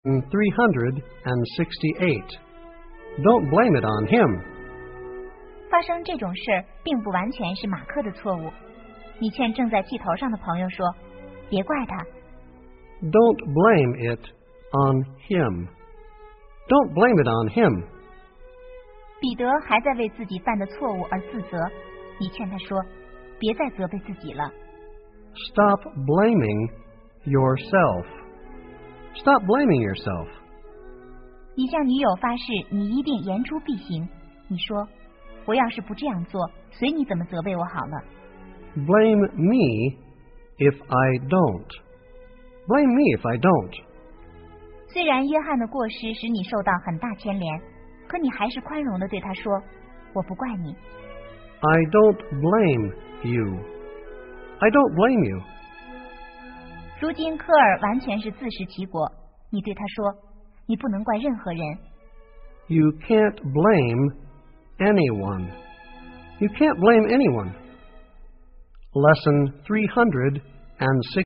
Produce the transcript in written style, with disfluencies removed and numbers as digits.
368. Don't blame it on him. 发生这种事并不完全是马克的错误。你劝正在气头上的朋友说，别怪他。 Don't blame it on him. Don't blame it on him. 彼得还在为自己犯的错误而自责，你劝他说，别再责备自己了。 Stop blaming yourself. Stop blaming yourself. 你向女友发誓，你一定言出必行。你说，我要是不这样做，随你怎么责备我好了。 Blame me if I don't. Blame me if I don't. 虽然约翰的过失使你受到很大牵连，可你还是宽容地对他说，我不怪你。 I don't blame you. I don't blame you. 如今科尔完全是自食其果，你对他说，你不能怪任何人。 You can't blame anyone. You can't blame anyone. Lesson 360.